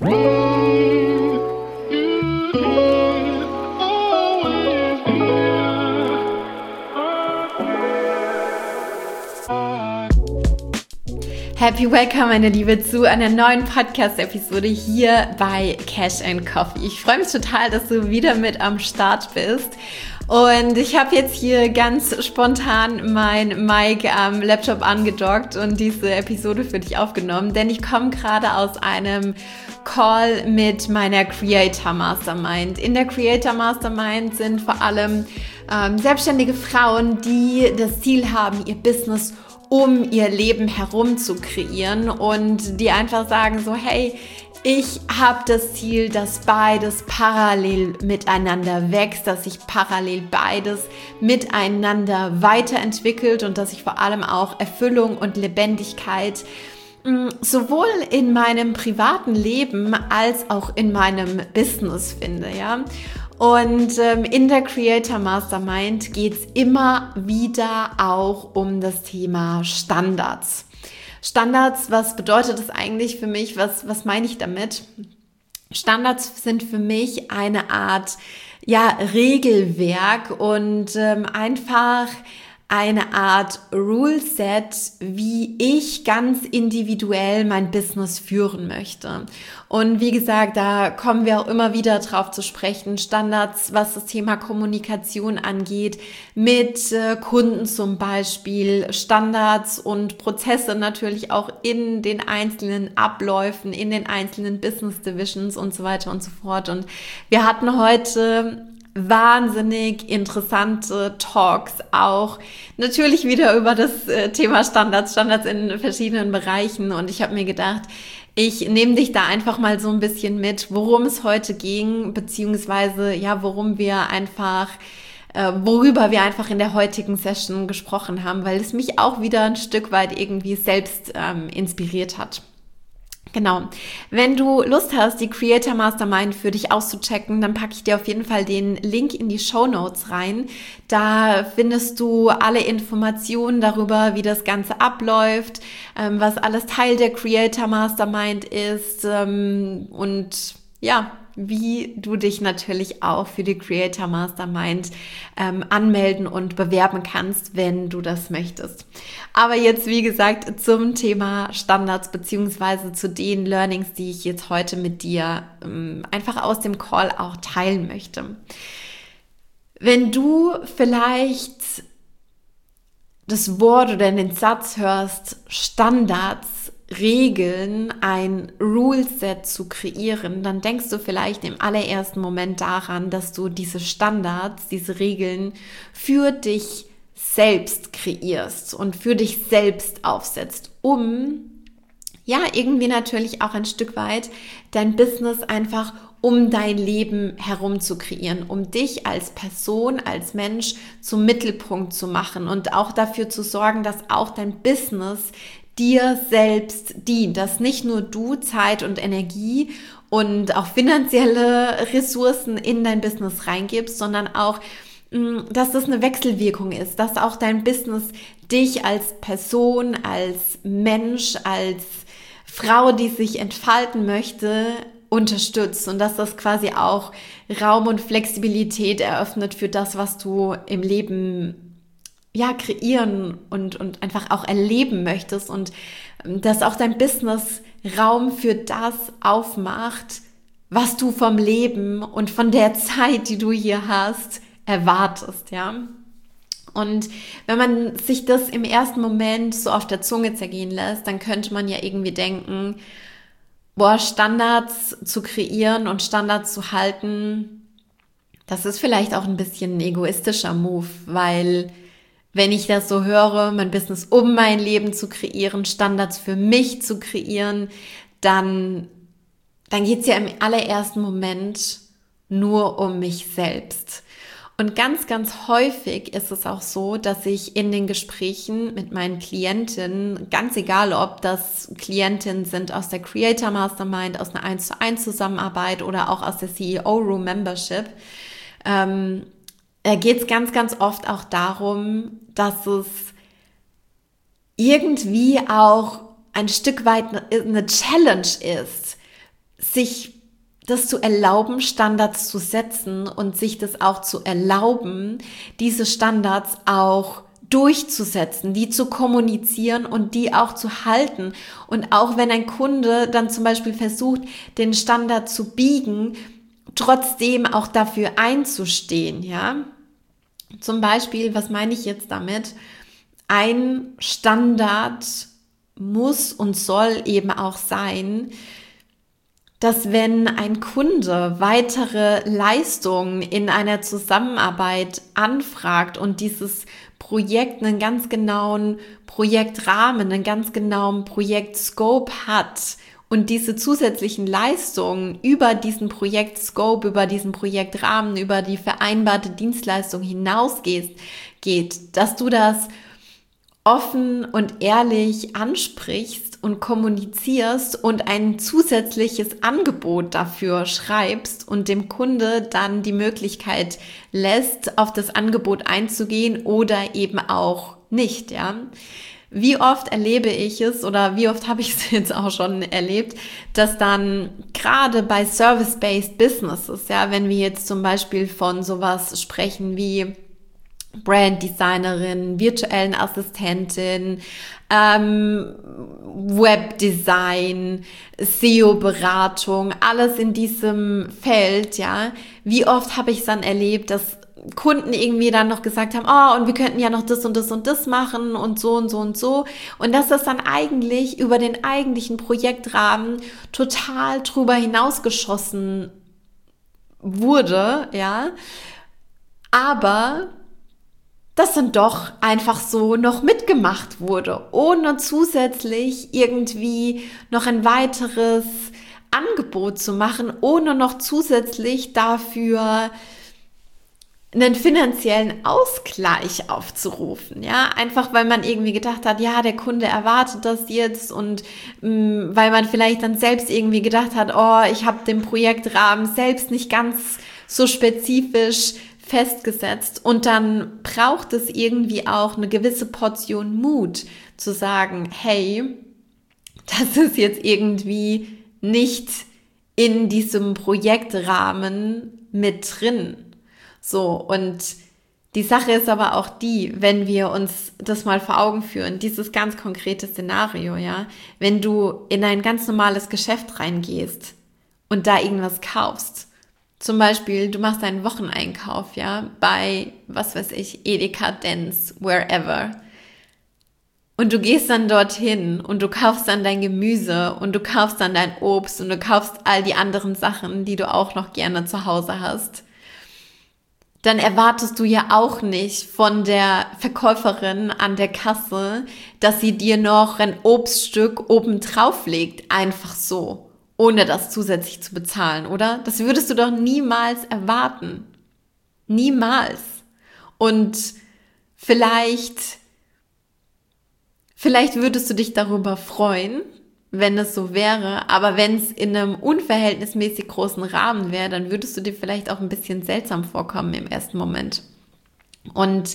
Happy Welcome, meine Liebe, zu einer neuen Podcast-Episode hier bei Cash & Coffee. Ich freue mich total, dass du wieder mit am Start bist. Und ich habe jetzt hier ganz spontan mein Mic am Laptop angedockt und diese Episode für dich aufgenommen, denn ich komme gerade aus einem Call mit meiner Creator Mastermind. In der Creator Mastermind sind vor allem selbstständige Frauen, die das Ziel haben, ihr Business um ihr Leben herum zu kreieren und die einfach sagen so, hey, ich habe das Ziel, dass beides parallel miteinander wächst, dass sich parallel beides miteinander weiterentwickelt und dass ich vor allem auch Erfüllung und Lebendigkeit sowohl in meinem privaten Leben als auch in meinem Business finde, ja. Und in der Creator Mastermind geht es immer wieder auch um das Thema Standards. Standards, was bedeutet das eigentlich für mich? Was meine ich damit? Standards sind für mich eine Art Regelwerk und einfach eine Art Rule-Set, wie ich ganz individuell mein Business führen möchte. Und wie gesagt, da kommen wir auch immer wieder drauf zu sprechen. Standards, was das Thema Kommunikation angeht, mit Kunden zum Beispiel, Standards und Prozesse natürlich auch in den einzelnen Abläufen, in den einzelnen Business Divisions und so weiter und so fort. Und wir hatten heute wahnsinnig interessante Talks, auch natürlich wieder über das Thema Standards in verschiedenen Bereichen, und ich habe mir gedacht, ich nehme dich da einfach mal so ein bisschen mit, worum es heute ging, beziehungsweise worüber wir einfach in der heutigen Session gesprochen haben, weil es mich auch wieder ein Stück weit irgendwie selbst inspiriert hat. Genau. Wenn du Lust hast, die Creator Mastermind für dich auszuchecken, dann packe ich dir auf jeden Fall den Link in die Shownotes rein. Da findest du alle Informationen darüber, wie das Ganze abläuft, was alles Teil der Creator Mastermind ist und wie du dich natürlich auch für die Creator Mastermind anmelden und bewerben kannst, wenn du das möchtest. Aber jetzt, wie gesagt, zum Thema Standards beziehungsweise zu den Learnings, die ich jetzt heute mit dir einfach aus dem Call auch teilen möchte. Wenn du vielleicht das Wort oder den Satz hörst, Standards, Regeln, ein Rule-Set zu kreieren, dann denkst du vielleicht im allerersten Moment daran, dass du diese Standards, diese Regeln für dich selbst kreierst und für dich selbst aufsetzt, um irgendwie natürlich auch ein Stück weit dein Business einfach um dein Leben herum zu kreieren, um dich als Person, als Mensch zum Mittelpunkt zu machen und auch dafür zu sorgen, dass auch dein Business dir selbst dient, dass nicht nur du Zeit und Energie und auch finanzielle Ressourcen in dein Business reingibst, sondern auch, dass das eine Wechselwirkung ist, dass auch dein Business dich als Person, als Mensch, als Frau, die sich entfalten möchte, unterstützt und dass das quasi auch Raum und Flexibilität eröffnet für das, was du im Leben kreieren und einfach auch erleben möchtest und dass auch dein Business Raum für das aufmacht, was du vom Leben und von der Zeit, die du hier hast, erwartest, ja. Und wenn man sich das im ersten Moment so auf der Zunge zergehen lässt, dann könnte man ja irgendwie denken, Standards zu kreieren und Standards zu halten, das ist vielleicht auch ein bisschen ein egoistischer Move, weil wenn ich das so höre, mein Business um mein Leben zu kreieren, Standards für mich zu kreieren, dann geht es ja im allerersten Moment nur um mich selbst. Und ganz, ganz häufig ist es auch so, dass ich in den Gesprächen mit meinen Klientinnen, ganz egal ob das Klientinnen sind aus der Creator Mastermind, aus einer 1:1 Zusammenarbeit oder auch aus der CEO Room Membership, geht es ganz, ganz oft auch darum, dass es irgendwie auch ein Stück weit eine Challenge ist, sich das zu erlauben, Standards zu setzen und sich das auch zu erlauben, diese Standards auch durchzusetzen, die zu kommunizieren und die auch zu halten. Und auch wenn ein Kunde dann zum Beispiel versucht, den Standard zu biegen, trotzdem auch dafür einzustehen, ja. Zum Beispiel, was meine ich jetzt damit? Ein Standard muss und soll eben auch sein, dass wenn ein Kunde weitere Leistungen in einer Zusammenarbeit anfragt und dieses Projekt einen ganz genauen Projektrahmen, einen ganz genauen Projektscope hat und diese zusätzlichen Leistungen über diesen Projektscope, über diesen Projektrahmen, über die vereinbarte Dienstleistung hinausgeht, dass du das offen und ehrlich ansprichst und kommunizierst und ein zusätzliches Angebot dafür schreibst und dem Kunde dann die Möglichkeit lässt, auf das Angebot einzugehen oder eben auch nicht, ja. Wie oft erlebe ich es oder wie oft habe ich es jetzt auch schon erlebt, dass dann gerade bei Service-Based Businesses, ja, wenn wir jetzt zum Beispiel von sowas sprechen wie Branddesignerin, virtuellen Assistentin, Webdesign, SEO-Beratung, alles in diesem Feld, ja. Wie oft habe ich es dann erlebt, dass Kunden irgendwie dann noch gesagt haben, oh, und wir könnten ja noch das und das und das machen und so und so und so. Und dass das dann eigentlich über den eigentlichen Projektrahmen total drüber hinausgeschossen wurde, ja. Aber das dann doch einfach so noch mitgemacht wurde, ohne zusätzlich irgendwie noch ein weiteres Angebot zu machen, ohne noch zusätzlich dafür einen finanziellen Ausgleich aufzurufen, ja, einfach weil man irgendwie gedacht hat, ja, der Kunde erwartet das jetzt und weil man vielleicht dann selbst irgendwie gedacht hat, oh, ich habe den Projektrahmen selbst nicht ganz so spezifisch festgesetzt und dann braucht es irgendwie auch eine gewisse Portion Mut zu sagen, hey, das ist jetzt irgendwie nicht in diesem Projektrahmen mit drin. So, und die Sache ist aber auch die, wenn wir uns das mal vor Augen führen, dieses ganz konkrete Szenario, ja, wenn du in ein ganz normales Geschäft reingehst und da irgendwas kaufst, zum Beispiel, du machst einen Wocheneinkauf, ja, bei, was weiß ich, Edeka, Dents, wherever. Und du gehst dann dorthin und du kaufst dann dein Gemüse und du kaufst dann dein Obst und du kaufst all die anderen Sachen, die du auch noch gerne zu Hause hast. Dann erwartest du ja auch nicht von der Verkäuferin an der Kasse, dass sie dir noch ein Obststück oben drauf legt, einfach so, ohne das zusätzlich zu bezahlen, oder? Das würdest du doch niemals erwarten. Niemals. Und vielleicht würdest du dich darüber freuen, wenn es so wäre, aber wenn es in einem unverhältnismäßig großen Rahmen wäre, dann würdest du dir vielleicht auch ein bisschen seltsam vorkommen im ersten Moment. Und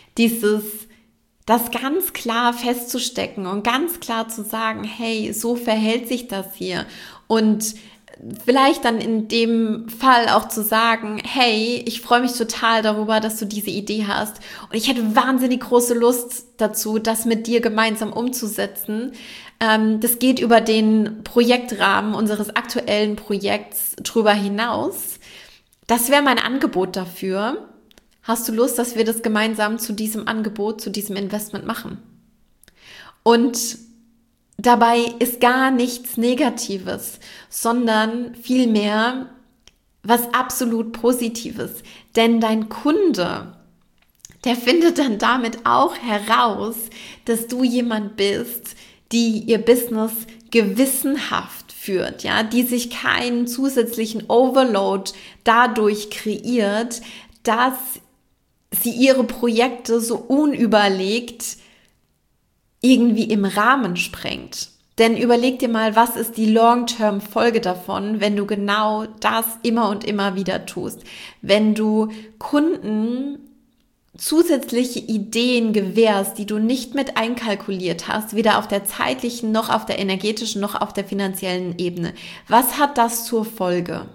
das ganz klar festzustecken und ganz klar zu sagen, hey, so verhält sich das hier und vielleicht dann in dem Fall auch zu sagen, hey, ich freue mich total darüber, dass du diese Idee hast und ich hätte wahnsinnig große Lust dazu, das mit dir gemeinsam umzusetzen. Das geht über den Projektrahmen unseres aktuellen Projekts drüber hinaus. Das wäre mein Angebot dafür. Hast du Lust, dass wir das gemeinsam zu diesem Angebot, zu diesem Investment machen? Und dabei ist gar nichts Negatives, sondern vielmehr was absolut Positives. Denn dein Kunde, der findet dann damit auch heraus, dass du jemand bist, die ihr Business gewissenhaft führt, ja, die sich keinen zusätzlichen Overload dadurch kreiert, dass sie ihre Projekte so unüberlegt irgendwie im Rahmen sprengt. Denn überleg dir mal, was ist die Long-Term-Folge davon, wenn du genau das immer und immer wieder tust. Wenn du Kunden zusätzliche Ideen gewährst, die du nicht mit einkalkuliert hast, weder auf der zeitlichen, noch auf der energetischen, noch auf der finanziellen Ebene. Was hat das zur Folge?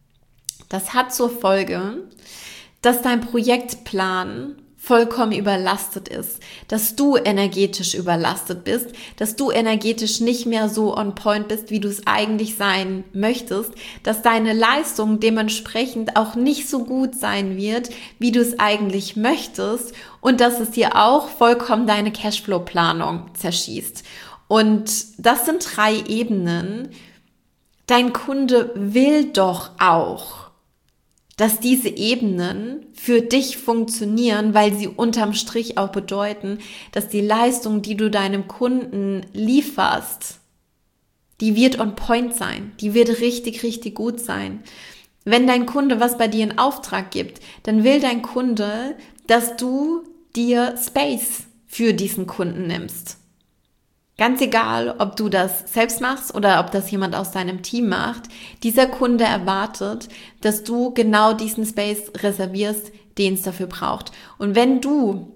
Das hat zur Folge, dass dein Projektplan vollkommen überlastet ist, dass du energetisch überlastet bist, dass du energetisch nicht mehr so on point bist, wie du es eigentlich sein möchtest, dass deine Leistung dementsprechend auch nicht so gut sein wird, wie du es eigentlich möchtest und dass es dir auch vollkommen deine Cashflow-Planung zerschießt. Und das sind 3 Ebenen. Dein Kunde will doch auch, dass diese Ebenen für dich funktionieren, weil sie unterm Strich auch bedeuten, dass die Leistung, die du deinem Kunden lieferst, die wird on point sein, die wird richtig, richtig gut sein. Wenn dein Kunde was bei dir in Auftrag gibt, dann will dein Kunde, dass du dir Space für diesen Kunden nimmst. Ganz egal, ob du das selbst machst oder ob das jemand aus deinem Team macht, dieser Kunde erwartet, dass du genau diesen Space reservierst, den es dafür braucht. Und wenn du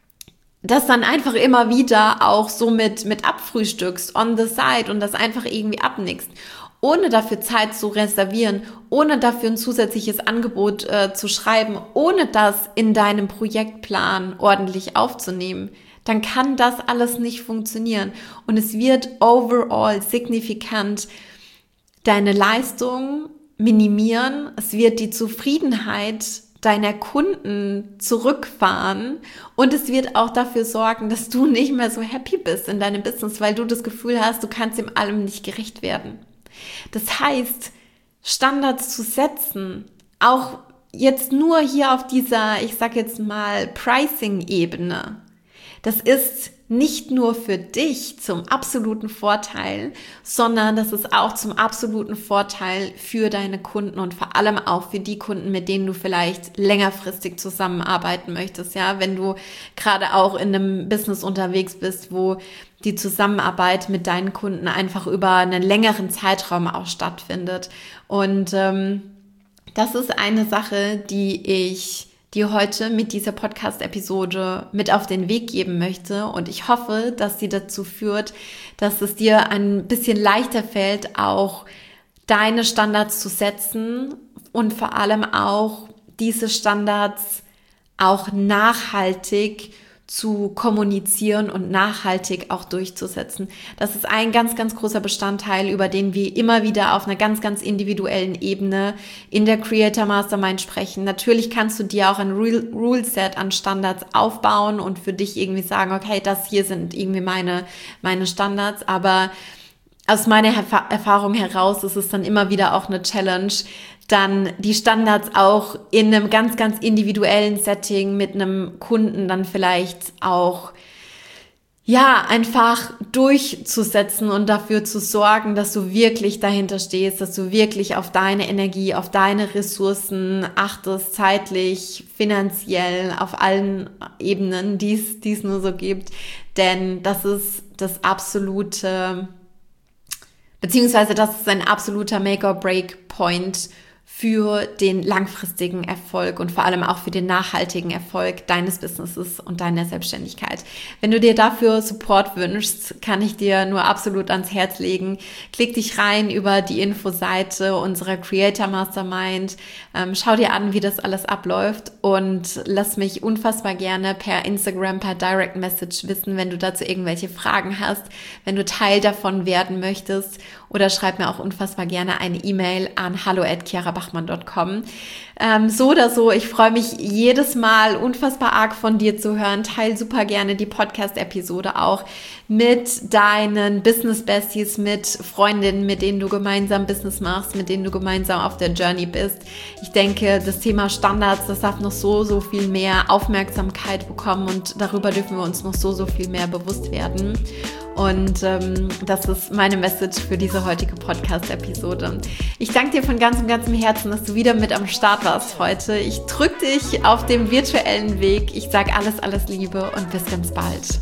das dann einfach immer wieder auch so mit abfrühstückst, on the side und das einfach irgendwie abnickst, ohne dafür Zeit zu reservieren, ohne dafür ein zusätzliches Angebot zu schreiben, ohne das in deinem Projektplan ordentlich aufzunehmen, dann kann das alles nicht funktionieren. Und es wird overall signifikant deine Leistung minimieren. Es wird die Zufriedenheit deiner Kunden zurückfahren und es wird auch dafür sorgen, dass du nicht mehr so happy bist in deinem Business, weil du das Gefühl hast, du kannst dem allem nicht gerecht werden. Das heißt, Standards zu setzen, auch jetzt nur hier auf dieser, ich sag jetzt mal, Pricing-Ebene, das ist nicht nur für dich zum absoluten Vorteil, sondern das ist auch zum absoluten Vorteil für deine Kunden und vor allem auch für die Kunden, mit denen du vielleicht längerfristig zusammenarbeiten möchtest. Ja, wenn du gerade auch in einem Business unterwegs bist, wo die Zusammenarbeit mit deinen Kunden einfach über einen längeren Zeitraum auch stattfindet. Und das ist eine Sache, die ich dir heute mit dieser Podcast-Episode mit auf den Weg geben möchte. Und ich hoffe, dass sie dazu führt, dass es dir ein bisschen leichter fällt, auch deine Standards zu setzen und vor allem auch diese Standards auch nachhaltig zu kommunizieren und nachhaltig auch durchzusetzen. Das ist ein ganz, ganz großer Bestandteil, über den wir immer wieder auf einer ganz, ganz individuellen Ebene in der Creator Mastermind sprechen. Natürlich kannst du dir auch ein Rule-Set an Standards aufbauen und für dich irgendwie sagen, okay, das hier sind irgendwie meine Standards, aber aus meiner Erfahrung heraus ist es dann immer wieder auch eine Challenge, dann die Standards auch in einem ganz, ganz individuellen Setting mit einem Kunden dann vielleicht auch, ja, einfach durchzusetzen und dafür zu sorgen, dass du wirklich dahinter stehst, dass du wirklich auf deine Energie, auf deine Ressourcen achtest, zeitlich, finanziell, auf allen Ebenen, die es nur so gibt. Denn das ist das absolute, beziehungsweise das ist ein absoluter Make-or-Break-Point für den langfristigen Erfolg und vor allem auch für den nachhaltigen Erfolg deines Businesses und deiner Selbstständigkeit. Wenn du dir dafür Support wünschst, kann ich dir nur absolut ans Herz legen. Klick dich rein über die Infoseite unserer Creator Mastermind. Schau dir an, wie das alles abläuft und lass mich unfassbar gerne per Instagram, per Direct Message wissen, wenn du dazu irgendwelche Fragen hast, wenn du Teil davon werden möchtest, oder schreib mir auch unfassbar gerne eine E-Mail an hallo@chiarabachmann.com. So oder so, ich freue mich jedes Mal unfassbar arg von dir zu hören. Teil super gerne die Podcast-Episode auch mit deinen Business-Besties, mit Freundinnen, mit denen du gemeinsam Business machst, mit denen du gemeinsam auf der Journey bist. Ich denke, das Thema Standards, das darf noch so viel mehr Aufmerksamkeit bekommen und darüber dürfen wir uns noch so viel mehr bewusst werden. Und das ist meine Message für diese heutige Podcast-Episode. Ich danke dir von ganzem Herzen, dass du wieder mit am Start warst heute. Ich drücke dich auf dem virtuellen Weg. Ich sage alles Liebe und bis ganz bald.